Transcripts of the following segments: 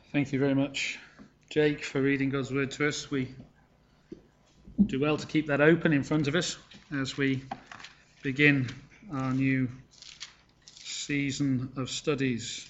Thank you very much, Jake, for reading God's word to us. We do well to keep that open in front of us as we begin our new season of studies.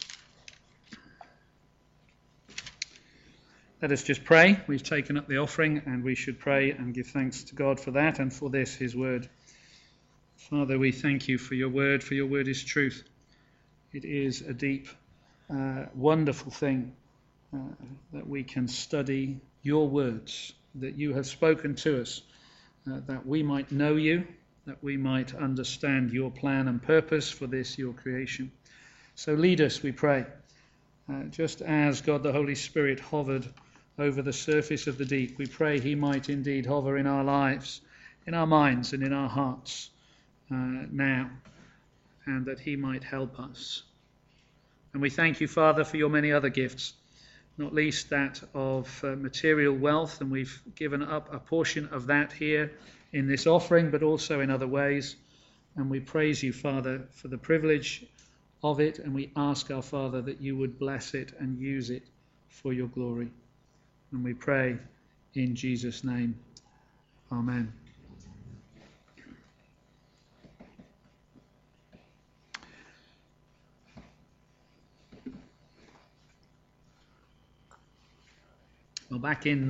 Let us just pray. We've taken up the offering and we should pray and give thanks to God for that and for this, his word. Father, we thank you for your word is truth. It is a deep, wonderful thing that we can study your words, that you have spoken to us, that we might know you, that we might understand your plan and purpose for this, your creation. So lead us, we pray, just as God the Holy Spirit hovered over the surface of the deep, we pray he might indeed hover in our lives, in our minds and in our hearts now, and that he might help us. And we thank you, Father, for your many other gifts, not least that of material wealth, and we've given up a portion of that here in this offering, but also in other ways. And we praise you, Father, for the privilege of it, and we ask our Father that you would bless it and use it for your glory. And we pray in Jesus' name. Amen. Well, back in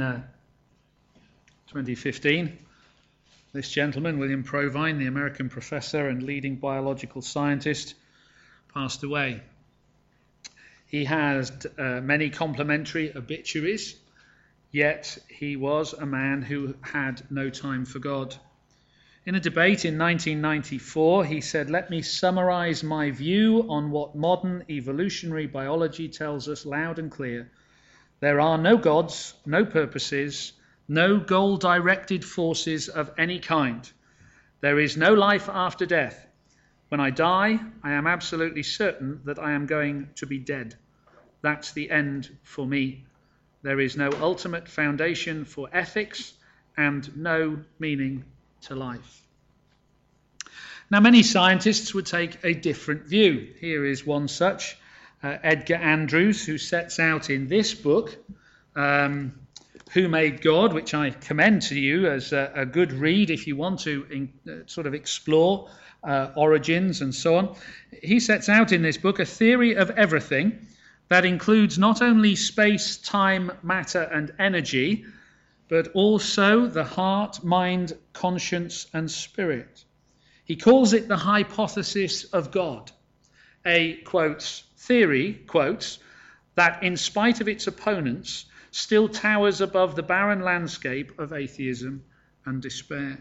2015, this gentleman, William Provine, the American professor and leading biological scientist, passed away. He had many complimentary obituaries, yet he was a man who had no time for God. In a debate in 1994, he said, "Let me summarize my view on what modern evolutionary biology tells us loud and clear. There are no gods, no purposes, no goal-directed forces of any kind. There is no life after death. When I die, I am absolutely certain that I am going to be dead. That's the end for me. There is no ultimate foundation for ethics and no meaning to life." Now, many scientists would take a different view. Here is one such. Edgar Andrews, who sets out in this book, Who Made God, which I commend to you as a good read if you want to sort of explore origins and so on. He sets out in this book a theory of everything that includes not only space, time, matter and energy, but also the heart, mind, conscience and spirit. He calls it the hypothesis of God, a, quotes, theory, quotes, that in spite of its opponents still towers above the barren landscape of atheism and despair.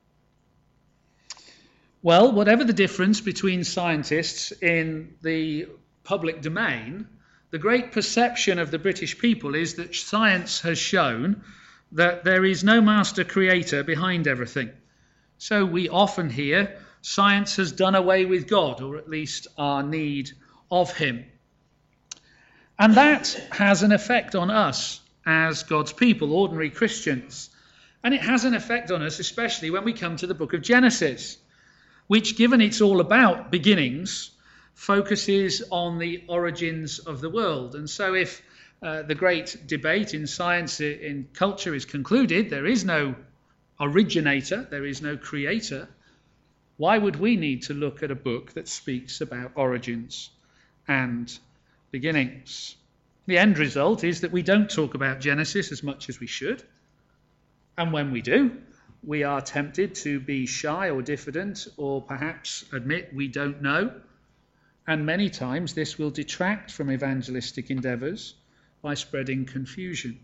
Well, whatever the difference between scientists in the public domain, the great perception of the British people is that science has shown that there is no master creator behind everything. So we often hear science has done away with God, or at least our need of him. And that has an effect on us as God's people, ordinary Christians. And it has an effect on us, especially when we come to the book of Genesis, which, given it's all about beginnings, focuses on the origins of the world. And so if the great debate in science, in culture is concluded, there is no originator, there is no creator, why would we need to look at a book that speaks about origins and beginnings? The end result is that we don't talk about Genesis as much as we should. And when we do, we are tempted to be shy or diffident or perhaps admit we don't know. And many times this will detract from evangelistic endeavours by spreading confusion.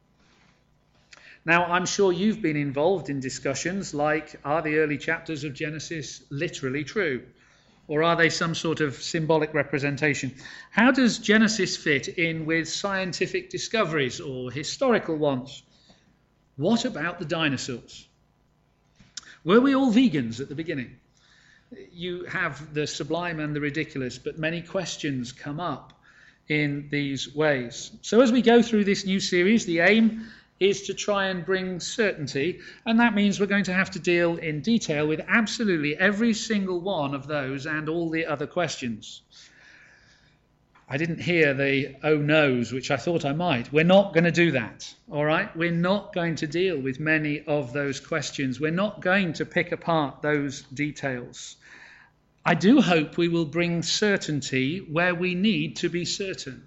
Now, I'm sure you've been involved in discussions like, are the early chapters of Genesis literally true? Or are they some sort of symbolic representation? How does Genesis fit in with scientific discoveries or historical ones? What about the dinosaurs? Were we all vegans at the beginning? You have the sublime and the ridiculous, but many questions come up in these ways. So as we go through this new series, the aim is to try and bring certainty, and that means we're going to have to deal in detail with absolutely every single one of those and all the other questions. I didn't hear the oh no's, which I thought I might. We're not going to do that, all right? We're not going to deal with many of those questions. We're not going to pick apart those details. I do hope we will bring certainty where we need to be certain.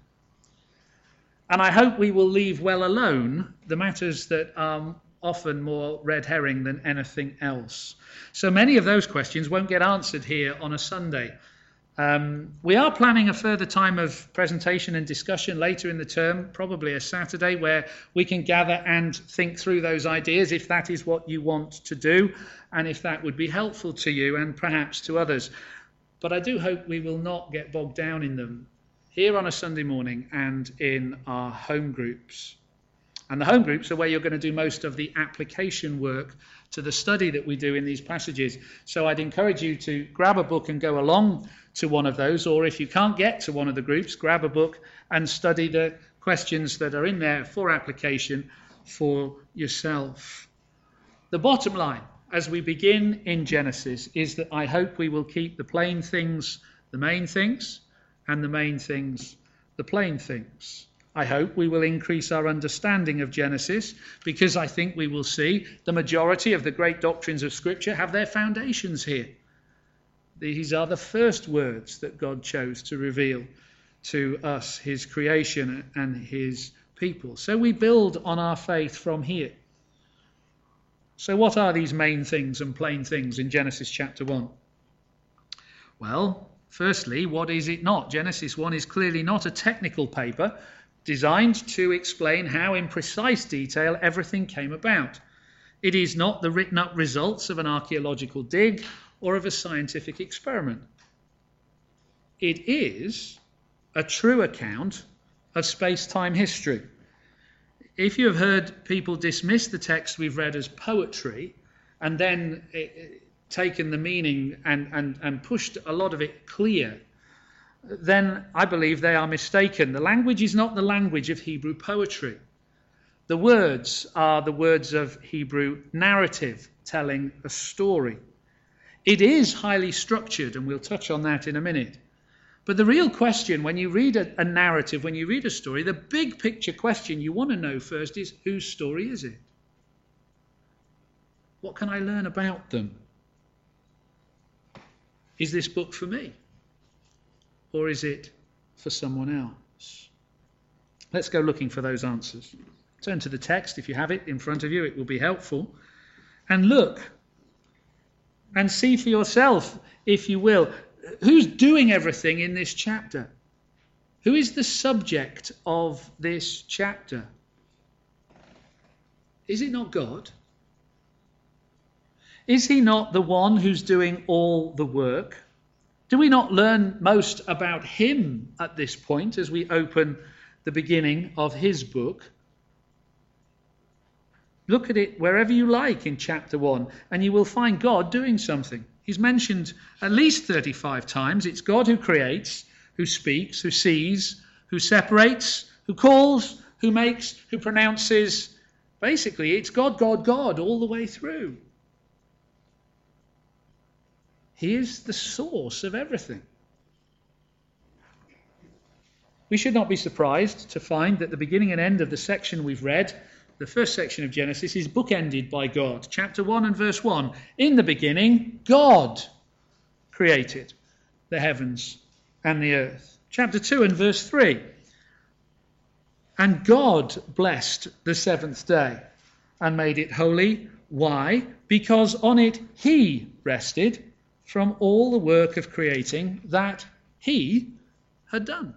And I hope we will leave well alone the matters that are often more red herring than anything else. So many of those questions won't get answered here on a Sunday. We are planning a further time of presentation and discussion later in the term, probably a Saturday, where we can gather and think through those ideas if that is what you want to do and if that would be helpful to you and perhaps to others. But I do hope we will not get bogged down in them here on a Sunday morning and in our home groups. And the home groups are where you're going to do most of the application work to the study that we do in these passages. So I'd encourage you to grab a book and go along to one of those, or if you can't get to one of the groups, grab a book and study the questions that are in there for application for yourself. The bottom line, as we begin in Genesis, is that I hope we will keep the plain things the main things, and the main things the plain things. I hope we will increase our understanding of Genesis, because I think we will see the majority of the great doctrines of Scripture have their foundations here. These are the first words that God chose to reveal to us, his creation and his people. So we build on our faith from here. So what are these main things and plain things in Genesis chapter 1? Well, firstly, what is it not? Genesis 1 is clearly not a technical paper designed to explain how in precise detail everything came about. It is not the written up results of an archaeological dig or of a scientific experiment. It is a true account of space-time history. If you have heard people dismiss the text we've read as poetry and then taken the meaning and pushed a lot of it clear, then I believe they are mistaken. The language is not the language of Hebrew poetry. The words are the words of Hebrew narrative, telling a story. It is highly structured, and we'll touch on that in a minute. But the real question, when you read a narrative, when you read a story, the big picture question you want to know first is, whose story is it? What can I learn about them? Is this book for me? Or is it for someone else? Let's go looking for those answers. Turn to the text if you have it in front of you. It will be helpful. And look and see for yourself, if you will, who's doing everything in this chapter? Who is the subject of this chapter? Is it not God? Is he not the one who's doing all the work? Do we not learn most about him at this point as we open the beginning of his book? Look at it wherever you like in chapter 1, and you will find God doing something. He's mentioned at least 35 times. It's God who creates, who speaks, who sees, who separates, who calls, who makes, who pronounces. Basically, it's God, God, God all the way through. He is the source of everything. We should not be surprised to find that the beginning and end of the section we've read, the first section of Genesis, is bookended by God. Chapter 1 and verse 1. In the beginning, God created the heavens and the earth. Chapter 2 and verse 3. And God blessed the seventh day and made it holy. Why? Because on it he rested from all the work of creating that he had done.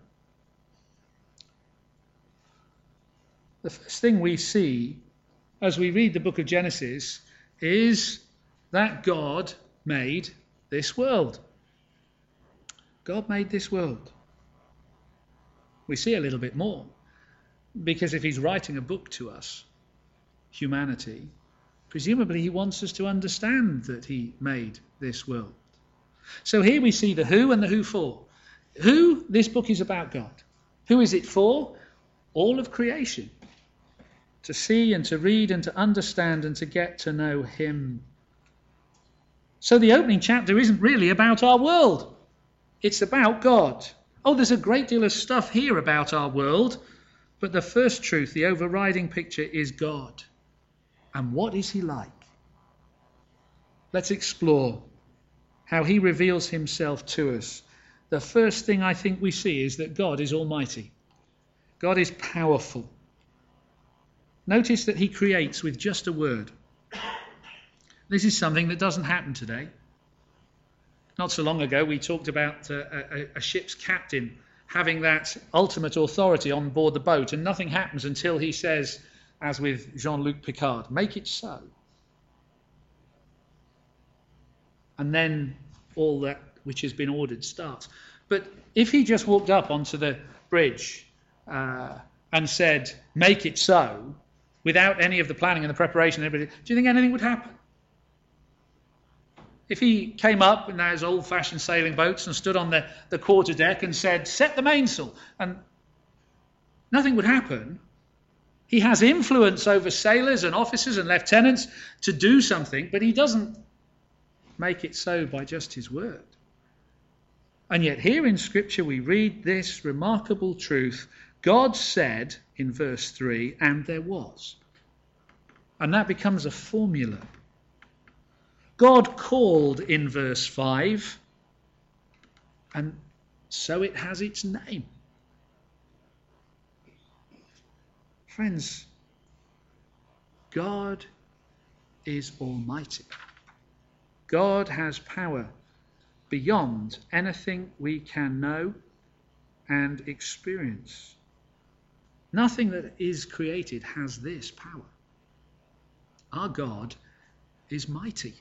The first thing we see as we read the book of Genesis is that God made this world. God made this world. We see a little bit more, because if he's writing a book to us, humanity, presumably he wants us to understand that he made this world. So here we see the who and the who for. Who? This book is about God. Who is it for? All of creation. To see and to read and to understand and to get to know him. So the opening chapter isn't really about our world. It's about God. Oh, there's a great deal of stuff here about our world, but the first truth, the overriding picture, is God. And what is he like? Let's explore how he reveals himself to us. The first thing I think we see is that God is almighty. God is powerful. Notice that he creates with just a word. This is something that doesn't happen today. Not so long ago, we talked about a ship's captain having that ultimate authority on board the boat, and nothing happens until he says, as with Jean-Luc Picard, make it so. And then all that which has been ordered starts. But if he just walked up onto the bridge and said, make it so, without any of the planning and the preparation, do you think anything would happen? If he came up in those old-fashioned sailing boats and stood on the quarterdeck and said, set the mainsail, and nothing would happen. He has influence over sailors and officers and lieutenants to do something, but he doesn't make it so by just his word. And yet here in Scripture we read this remarkable truth. God said in verse 3, and there was. And that becomes a formula. God called in verse 5, and so it has its name. Friends, God is almighty. God has power beyond anything we can know and experience. Nothing that is created has this power. Our God is mighty.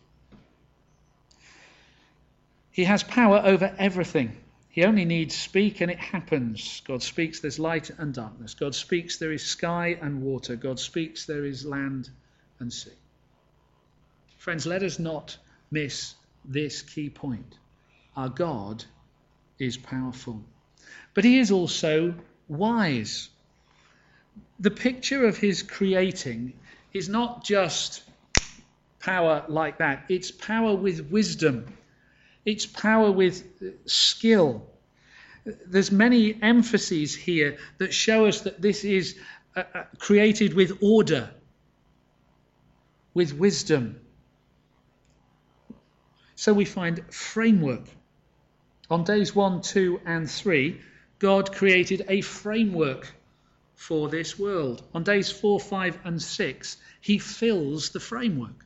He has power over everything. He only needs speak and it happens. God speaks, there's light and darkness. God speaks, there is sky and water. God speaks, there is land and sea. Friends, let us not miss this key point. Our God is powerful. But he is also wise. The picture of his creating is not just power like that. It's power with wisdom. It's power with skill. There's many emphases here that show us that this is created with order, with wisdom. So we find framework. On days 1, 2, and 3, God created a framework for this world. On days 4, 5, and 6, he fills the framework.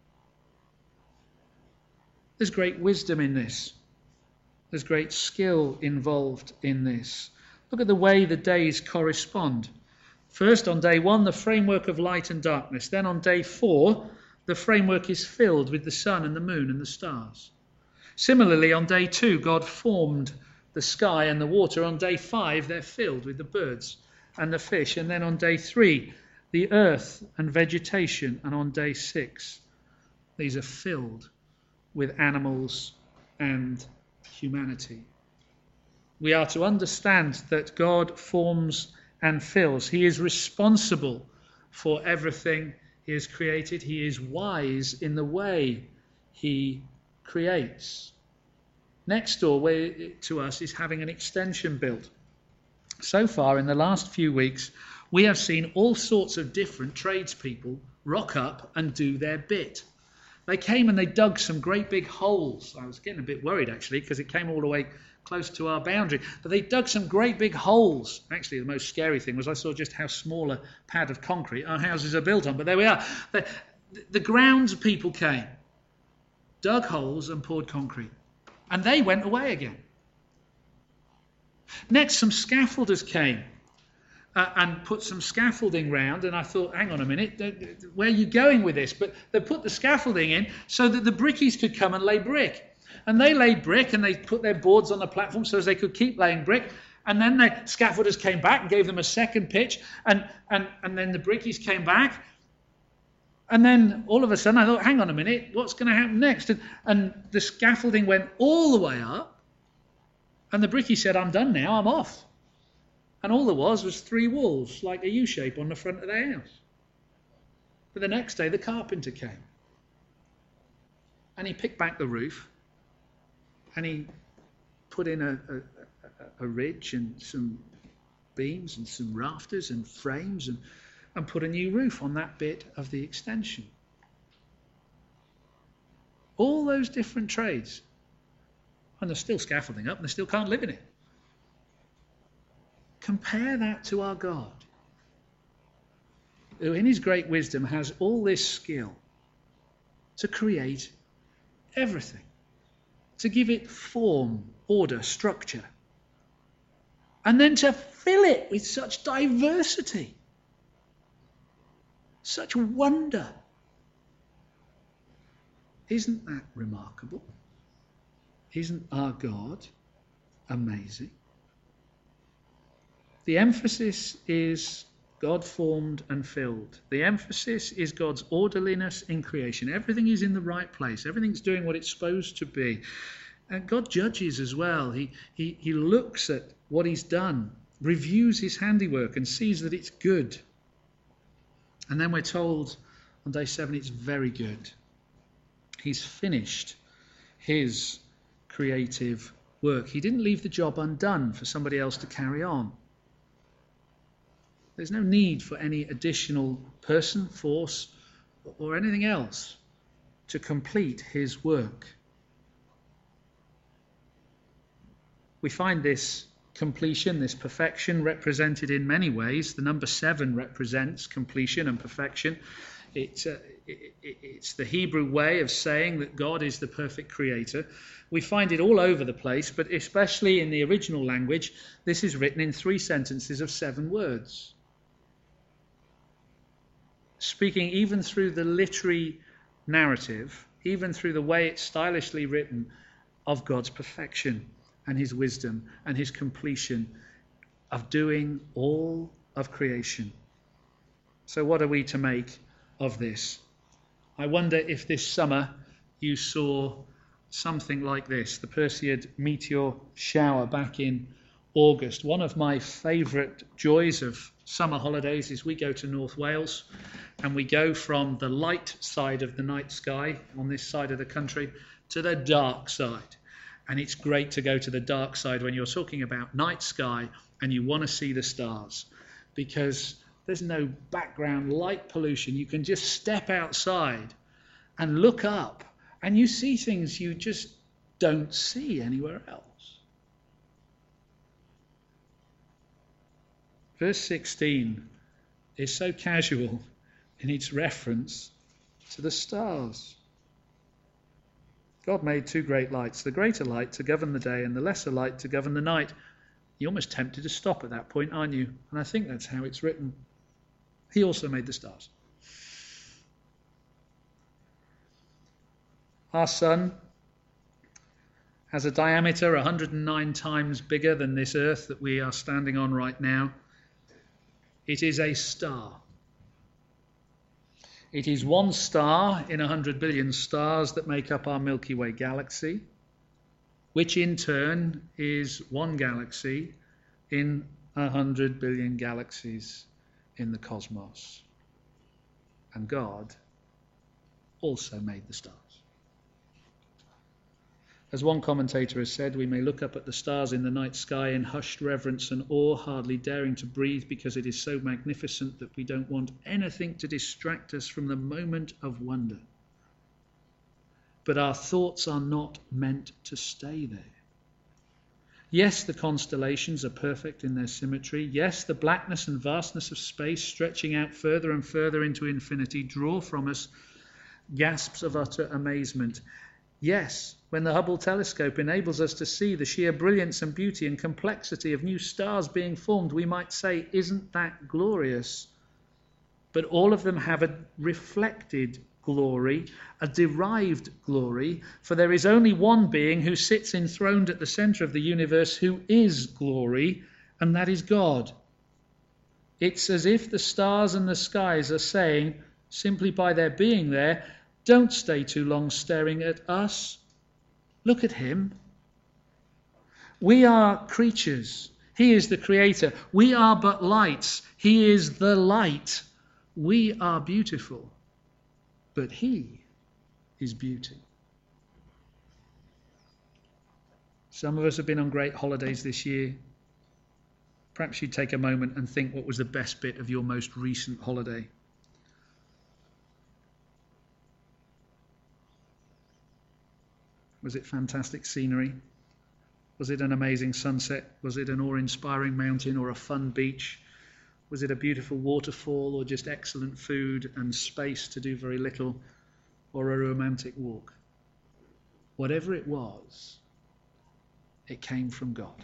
There's great wisdom in this. There's great skill involved in this. Look at the way the days correspond. First, on day 1, the framework of light and darkness. Then on day 4, the framework is filled with the sun and the moon and the stars. Similarly, on day 2, God formed the sky and the water. On day 5, they're filled with the birds and the fish. And then on day 3, the earth and vegetation. And on day 6, these are filled with animals and humanity. We are to understand that God forms and fills. He is responsible for everything he has created. He is wise in the way he creates. Next door to us is having an extension built. So far in the last few weeks, we have seen all sorts of different tradespeople rock up and do their bit. They came and they dug some great big holes. I was getting a bit worried actually because it came all the way close to our boundary. But they dug some great big holes. Actually, the most scary thing was I saw just how small a pad of concrete our houses are built on. But there we are. The grounds people came, dug holes and poured concrete. And they went away again. Next, some scaffolders came and put some scaffolding round, and I thought, hang on a minute, where are you going with this? But they put the scaffolding in so that the brickies could come and lay brick. And they laid brick, and they put their boards on the platform so as they could keep laying brick. And then the scaffolders came back and gave them a second pitch, and then the brickies came back. And then all of a sudden I thought, hang on a minute, what's going to happen next? And the scaffolding went all the way up, and the brickie said, I'm done now, I'm off. And all there was 3 walls, like a U-shape on the front of their house. But the next day the carpenter came. And he picked back the roof, and he put in a ridge and some beams and some rafters and frames and put a new roof on that bit of the extension. All those different trades. And there's still scaffolding up and they still can't live in it. Compare that to our God, who in his great wisdom has all this skill to create everything, to give it form, order, structure, and then to fill it with such diversity, such wonder. Isn't that remarkable? Isn't our God amazing? The emphasis is God formed and filled. The emphasis is God's orderliness in creation. Everything is in the right place. Everything's doing what it's supposed to be. And God judges as well. He looks at what he's done, reviews his handiwork and sees that it's good. And then we're told on day 7 it's very good. He's finished his creative work. He didn't leave the job undone for somebody else to carry on. There's no need for any additional person, force, or anything else to complete his work. We find this completion, this perfection, represented in many ways. The number 7 represents completion and perfection. It's the Hebrew way of saying that God is the perfect creator. We find it all over the place, but especially in the original language, this is written in 3 sentences of 7 words. Speaking even through the literary narrative, even through the way it's stylishly written, of God's perfection and his wisdom and his completion of doing all of creation. So what are we to make of this? I wonder if this summer you saw something like this, the Perseid meteor shower back in August. One of my favourite joys of summer holidays is we go to North Wales and we go from the light side of the night sky on this side of the country to the dark side. And it's great to go to the dark side when you're talking about night sky and you want to see the stars, because there's no background light pollution. You can just step outside and look up and you see things you just don't see anywhere else. Verse 16 is so casual in its reference to the stars. God made 2 great lights, the greater light to govern the day and the lesser light to govern the night. You're almost tempted to stop at that point, aren't you? And I think that's how it's written. He also made the stars. Our sun has a diameter 109 times bigger than this earth that we are standing on right now. It is a star. It is one star in 100 billion stars that make up our Milky Way galaxy, which in turn is one galaxy in 100 billion galaxies in the cosmos. And God also made the stars. As one commentator has said, we may look up at the stars in the night sky in hushed reverence and awe, hardly daring to breathe because it is so magnificent that we don't want anything to distract us from the moment of wonder. But our thoughts are not meant to stay there. Yes, the constellations are perfect in their symmetry. Yes, the blackness and vastness of space, stretching out further and further into infinity, draw from us gasps of utter amazement. Yes, when the Hubble telescope enables us to see the sheer brilliance and beauty and complexity of new stars being formed, we might say, isn't that glorious? But all of them have a reflected glory, a derived glory, for there is only one being who sits enthroned at the center of the universe who is glory, and that is God. It's as if the stars and the skies are saying, simply by their being there, don't stay too long staring at us. Look at him. We are creatures. He is the creator. We are but lights. He is the light. We are beautiful. But he is beauty. Some of us have been on great holidays this year. Perhaps you'd take a moment and think, what was the best bit of your most recent holiday? Was it fantastic scenery? Was it an amazing sunset? Was it an awe-inspiring mountain or a fun beach? Was it a beautiful waterfall or just excellent food and space to do very little, or a romantic walk? Whatever it was, it came from God.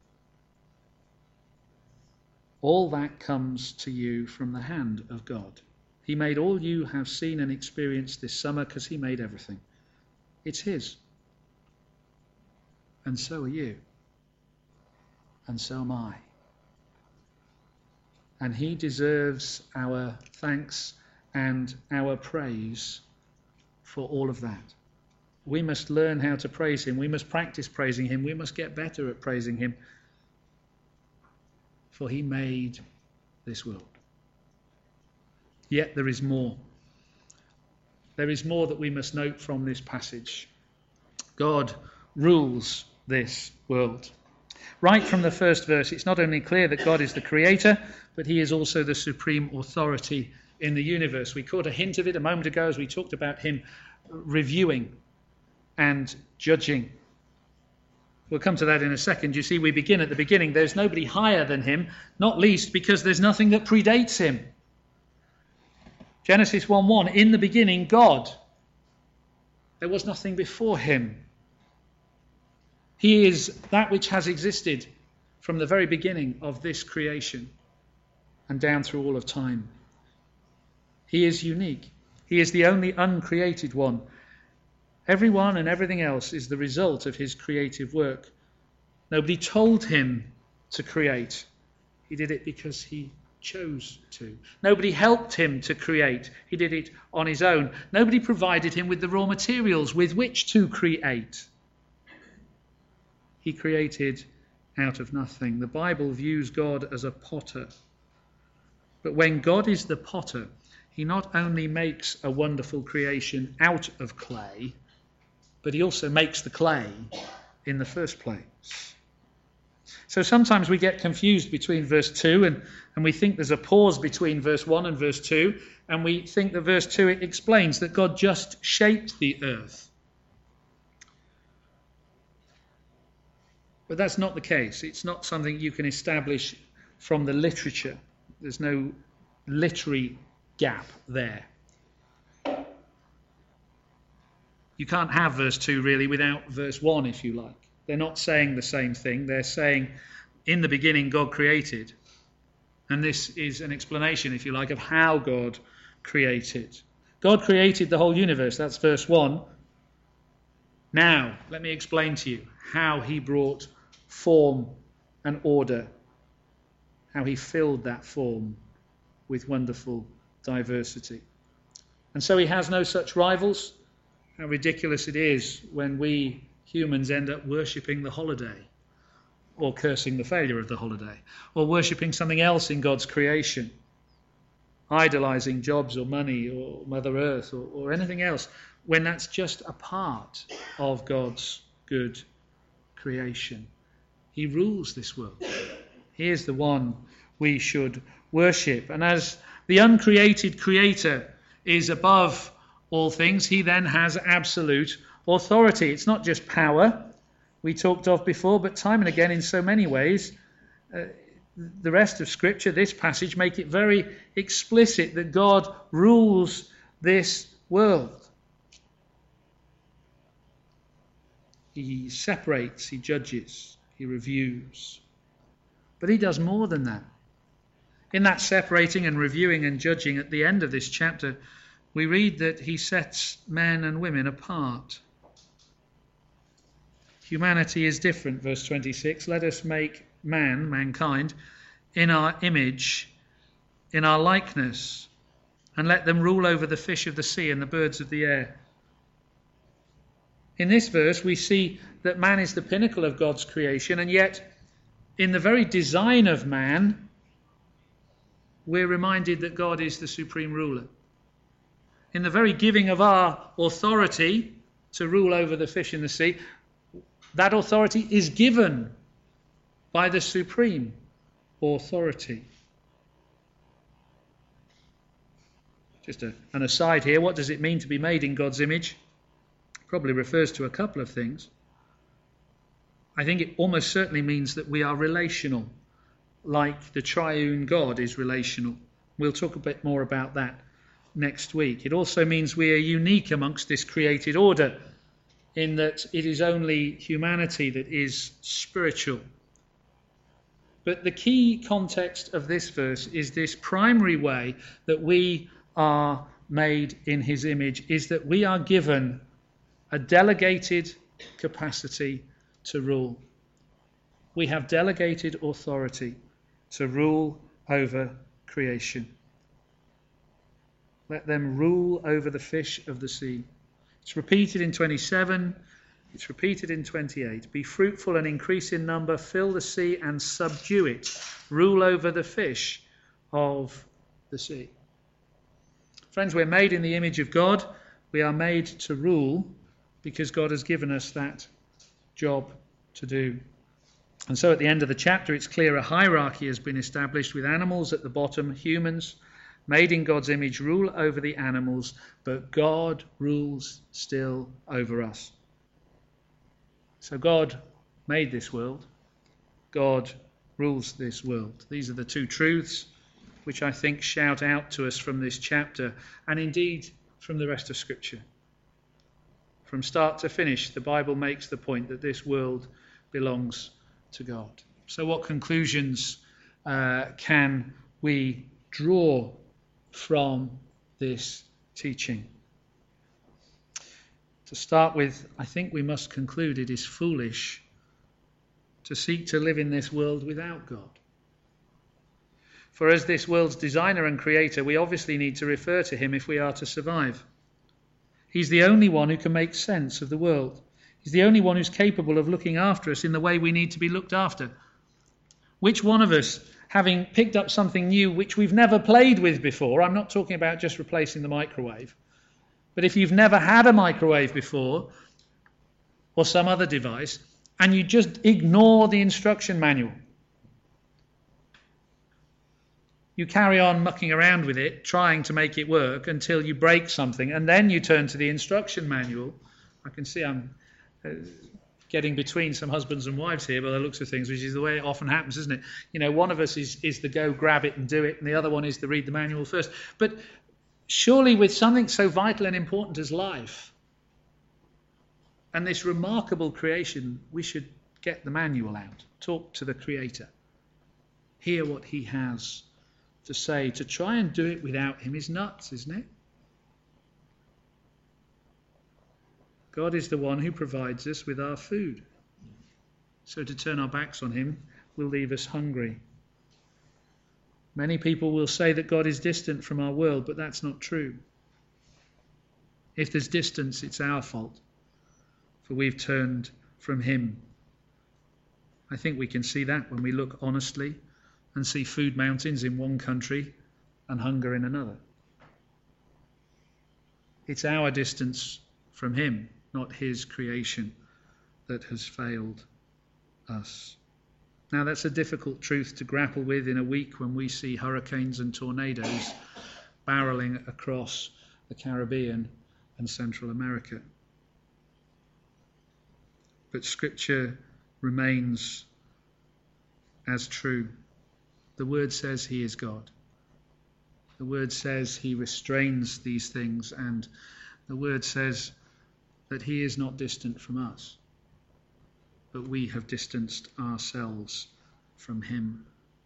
All that comes to you from the hand of God. He made all you have seen and experienced this summer because he made everything. It's his. And so are you. And so am I. And he deserves our thanks and our praise for all of that. We must learn how to praise him. We must practice praising him. We must get better at praising him. For he made this world. Yet there is more. There is more that we must note from this passage. God rules this world. Right from the first verse, it's not only clear that God is the creator, but he is also the supreme authority in the universe. We caught a hint of it a moment ago as we talked about him reviewing and judging. We'll come to that in a second. You see, we begin at the beginning. There's nobody higher than him, not least because there's nothing that predates him. Genesis 1:1, in the beginning, God. There was nothing before him. He is that which has existed from the very beginning of this creation and down through all of time. He is unique. He is the only uncreated one. Everyone and everything else is the result of his creative work. Nobody told him to create. He did it because he chose to. Nobody helped him to create. He did it on his own. Nobody provided him with the raw materials with which to create. He created out of nothing. The Bible views God as a potter. But when God is the potter, he not only makes a wonderful creation out of clay, but he also makes the clay in the first place. So sometimes we get confused between verse 2 and we think there's a pause between verse 1 and verse 2, and we think that verse 2 explains that God just shaped the earth. But that's not the case. It's not something you can establish from the literature. There's no literary gap there. You can't have verse 2 really without verse 1, if you like. They're not saying the same thing. They're saying, in the beginning God created. And this is an explanation, if you like, of how God created. God created the whole universe. That's verse 1. Now, let me explain to you how he brought form and order, how he filled that form with wonderful diversity. And so he has no such rivals. How ridiculous it is when we humans end up worshipping the holiday, or cursing the failure of the holiday, or worshipping something else in God's creation, idolizing jobs or money or Mother Earth or anything else, when that's just a part of God's good creation. He rules this world. He is the one we should worship. And as the uncreated creator is above all things, he then has absolute authority. It's not just power we talked of before, but time and again in so many ways, the rest of Scripture, this passage, make it very explicit that God rules this world. He separates, he judges, he reviews. But he does more than that. In that separating and reviewing and judging at the end of this chapter, we read that he sets men and women apart. Humanity is different, verse 26. Let us make mankind, in our image, in our likeness, and let them rule over the fish of the sea and the birds of the air. In this verse, we see that man is the pinnacle of God's creation, and yet in the very design of man, we're reminded that God is the supreme ruler. In the very giving of our authority to rule over the fish in the sea, That authority is given by the supreme authority. Just an aside here, what does it mean to be made in God's image? Probably refers to a couple of things. I think it almost certainly means that we are relational, like the triune God is relational. We'll talk a bit more about that next week. It also means we are unique amongst this created order, in that it is only humanity that is spiritual. But the key context of this verse is this primary way that we are made in his image, is that we are given a delegated capacity to rule. We have delegated authority to rule over creation. Let them rule over the fish of the sea. It's repeated in 27. It's repeated in 28. Be fruitful and increase in number, fill the sea and subdue it. Rule over the fish of the sea. Friends, we're made in the image of God. We are made to rule because God has given us that job to do. And so at the end of the chapter, it's clear a hierarchy has been established with animals at the bottom, humans made in God's image rule over the animals, but God rules still over us. So God made this world. God rules this world. These are the two truths which I think shout out to us from this chapter, and indeed from the rest of Scripture. From start to finish, the Bible makes the point that this world belongs to God. So what conclusions can we draw from this teaching? To start with, I think we must conclude it is foolish to seek to live in this world without God. For as this world's designer and creator, we obviously need to refer to him if we are to survive. He's the only one who can make sense of the world. He's the only one who's capable of looking after us in the way we need to be looked after. Which one of us, having picked up something new which we've never played with before, I'm not talking about just replacing the microwave, but if you've never had a microwave before, or some other device, and you just ignore the instruction manual, you carry on mucking around with it, trying to make it work until you break something, and then you turn to the instruction manual. I can see I'm getting between some husbands and wives here by the looks of things, which is the way it often happens, isn't it? You know, one of us is the go grab it and do it, and the other one is to read the manual first. But surely with something so vital and important as life and this remarkable creation, we should get the manual out, talk to the Creator, hear what he has to say. To try and do it without him is nuts, isn't it? God is the one who provides us with our food. So to turn our backs on him will leave us hungry. Many people will say that God is distant from our world, but that's not true. If there's distance, it's our fault, for we've turned from him. I think we can see that when we look honestly and see food mountains in one country and hunger in another. It's our distance from him, not his creation, that has failed us. Now, that's a difficult truth to grapple with in a week when we see hurricanes and tornadoes barreling across the Caribbean and Central America. But Scripture remains as true. The Word says he is God. The Word says he restrains these things, and the Word says that he is not distant from us, but we have distanced ourselves from him.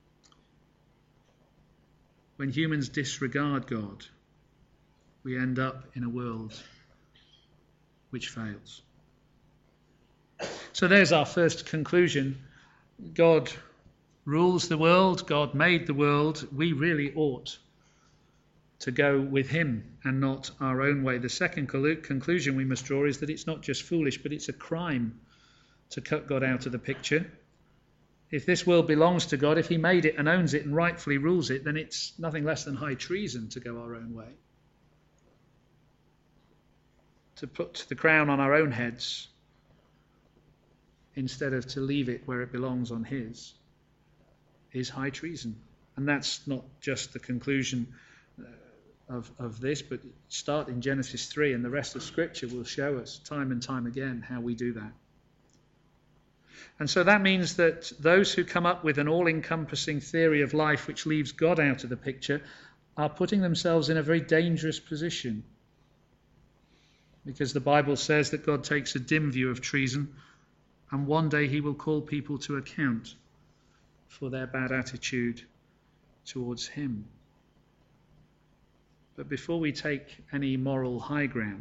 When humans disregard God, we end up in a world which fails. So there's our first conclusion. God rules the world, God made the world. We really ought to go with him and not our own way. The second conclusion we must draw is that it's not just foolish, but it's a crime to cut God out of the picture. If this world belongs to God, if he made it and owns it and rightfully rules it, then it's nothing less than high treason to go our own way. To put the crown on our own heads instead of to leave it where it belongs on his, is high treason. And that's not just the conclusion of this, but start in Genesis 3, and the rest of Scripture will show us time and time again how we do that. And so that means that those who come up with an all-encompassing theory of life which leaves God out of the picture are putting themselves in a very dangerous position. Because the Bible says that God takes a dim view of treason, and one day he will call people to account for their bad attitude towards him. But before we take any moral high ground,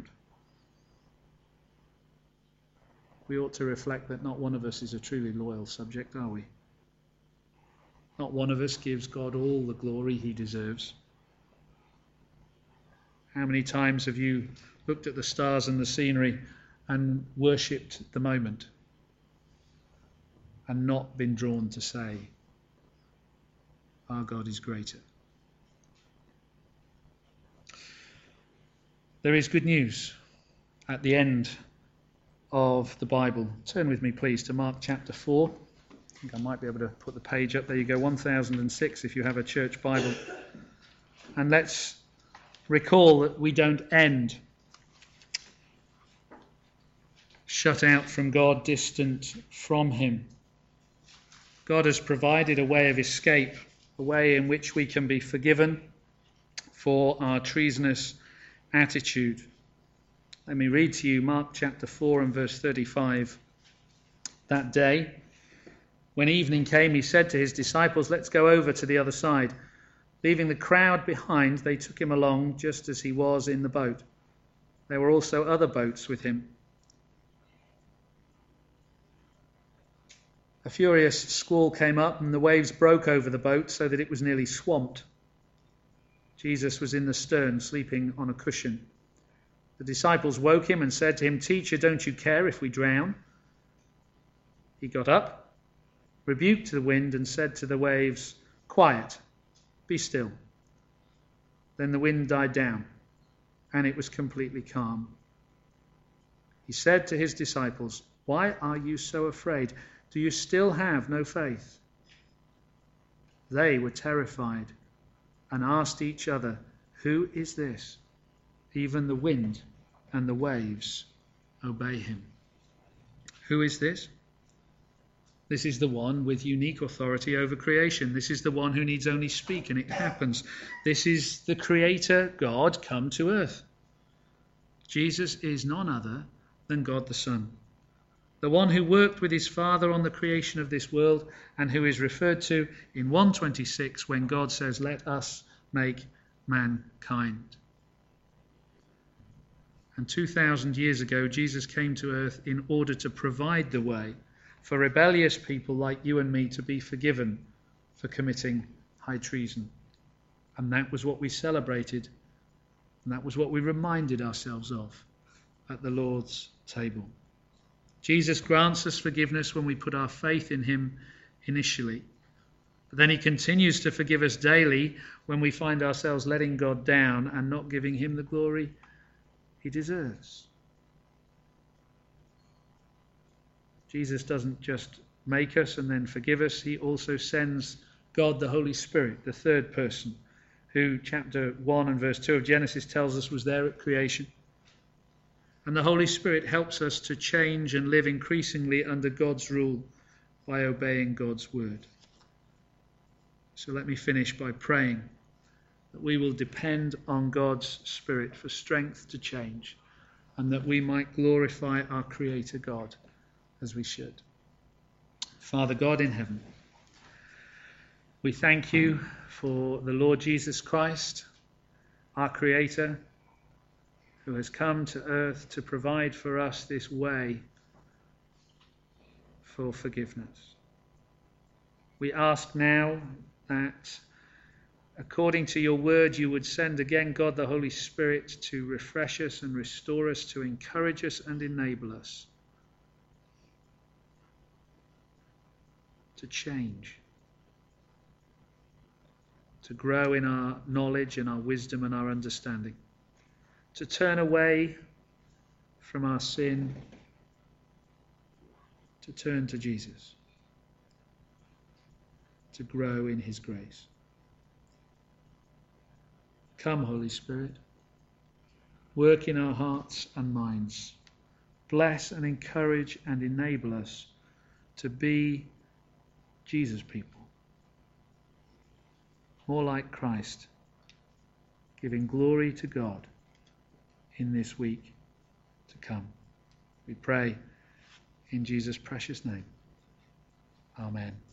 we ought to reflect that not one of us is a truly loyal subject, are we? Not one of us gives God all the glory he deserves. How many times have you looked at the stars and the scenery and worshipped the moment and not been drawn to say, our God is greater? There is good news at the end of the Bible. Turn with me, please, to Mark chapter 4. I think I might be able to put the page up. There you go, 1006 if you have a church Bible. And let's recall that we don't end shut out from God, distant from him. God has provided a way of escape, a way in which we can be forgiven for our treasonous attitude. Let me read to you Mark chapter 4 and verse 35. That day, when evening came, he said to his disciples, "Let's go over to the other side." Leaving the crowd behind, they took him along just as he was in the boat. There were also other boats with him. A furious squall came up, and the waves broke over the boat so that it was nearly swamped. Jesus was in the stern, sleeping on a cushion. The disciples woke him and said to him, "Teacher, don't you care if we drown?" He got up, rebuked the wind, and said to the waves, "Quiet, be still." Then the wind died down, and it was completely calm. He said to his disciples, "Why are you so afraid? Do you still have no faith?" They were terrified and asked each other, "Who is this? Even the wind and the waves obey him." Who is this? This is the one with unique authority over creation. This is the one who needs only speak and it happens. This is the Creator, God, come to earth. Jesus is none other than God the Son, the one who worked with his Father on the creation of this world and who is referred to in 1:26 when God says, "Let us make mankind." And 2,000 years ago, Jesus came to earth in order to provide the way for rebellious people like you and me to be forgiven for committing high treason. And that was what we celebrated, and that was what we reminded ourselves of at the Lord's table. Jesus grants us forgiveness when we put our faith in him initially. But then he continues to forgive us daily when we find ourselves letting God down and not giving him the glory he deserves. Jesus doesn't just make us and then forgive us. He also sends God the Holy Spirit, the third person, who chapter 1 and verse 2 of Genesis tells us was there at creation. And the Holy Spirit helps us to change and live increasingly under God's rule by obeying God's word. So let me finish by praying that we will depend on God's Spirit for strength to change, and that we might glorify our Creator God as we should. Father God in heaven, we thank you for the Lord Jesus Christ, our Creator, who has come to earth to provide for us this way for forgiveness. We ask now that according to your word, you would send again, God, the Holy Spirit to refresh us and restore us, to encourage us and enable us to change, to grow in our knowledge and our wisdom and our understanding, to turn away from our sin, to turn to Jesus, to grow in his grace. Come, Holy Spirit, work in our hearts and minds. Bless and encourage and enable us to be Jesus people, more like Christ, giving glory to God in this week to come. We pray in Jesus' precious name. Amen.